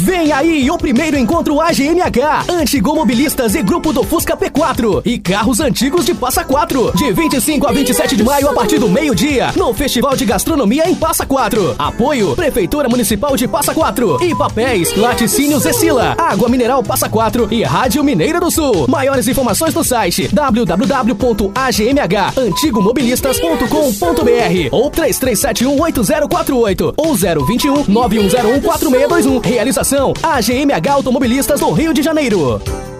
Vem aí o primeiro encontro AGMH, Antigomobilistas e Grupo do Fusca P4 e carros antigos de Passa Quatro, de 25 a 27 de maio a partir do meio-dia, no Festival de Gastronomia em Passa Quatro. Apoio Prefeitura Municipal de Passa Quatro e papéis Laticínios Zecila, Água Mineral Passa Quatro e Rádio Mineira do Sul. Maiores informações no site www.agmh.antigomobilistas.com.br ou 33718048 ou 021 9101 4621. Realização AGMH Automobilistas do Rio de Janeiro.